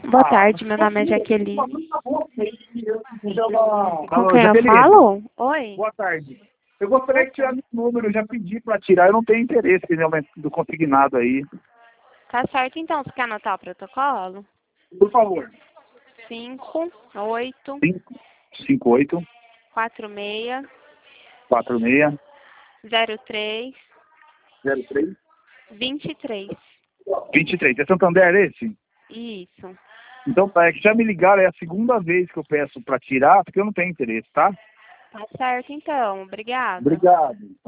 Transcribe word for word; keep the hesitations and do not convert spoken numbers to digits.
Boa tarde, meu nome é Jaqueline. Alô, Com quem eu Jaqueline. falo? Oi. Boa tarde. Eu gostaria de tirar meu número, eu já pedi para tirar, eu não tenho interesse em aumento do consignado aí. Tá certo, então. Você quer anotar o protocolo? Por favor. cinco, oito, cinco, cinco, oito, quatro seis, quatro seis, zero três, zero três, vinte e três. vinte e três. É Santander esse? Isso. Então tá, é que já me ligaram, é a segunda vez que eu peço para tirar, porque eu não tenho interesse, tá? Tá certo, então. Obrigada. Obrigado.